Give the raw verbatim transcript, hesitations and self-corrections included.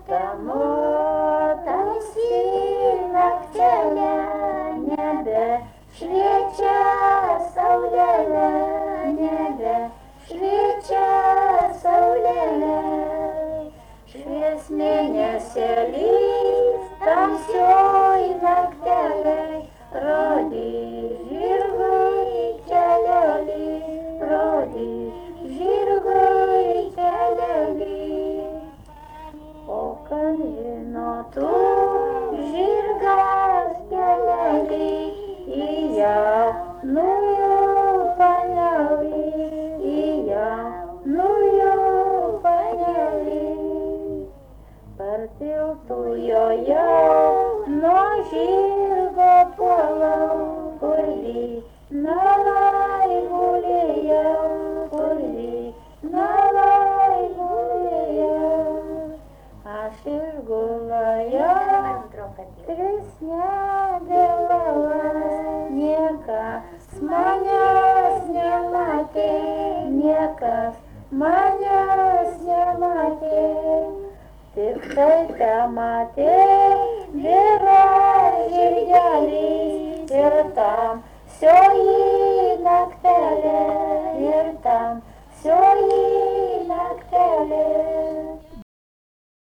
Tamo tamsi naktelė, nebe šviečia saulėlė, nebe šviečia saulėlė. Švies mėnesėlis tamsioj naktelėj, rodys žirgui kelelį, rodys žirgui kelelį. O kad žinotų žirgas kelelį, į jaunųjų panelį, į jaunųjų panelį. Per tiltų jojau, nuo žirgo puolau, kur vynalai gulėjau, kur vynalai gulėjau. Aš išgulėjau tris nedėlalas, niekas manęs nematė, niekas manęs nematė. Tik tai tematė vyra žirgelis ir tamsioji naktelė, ir tamsioji naktelė.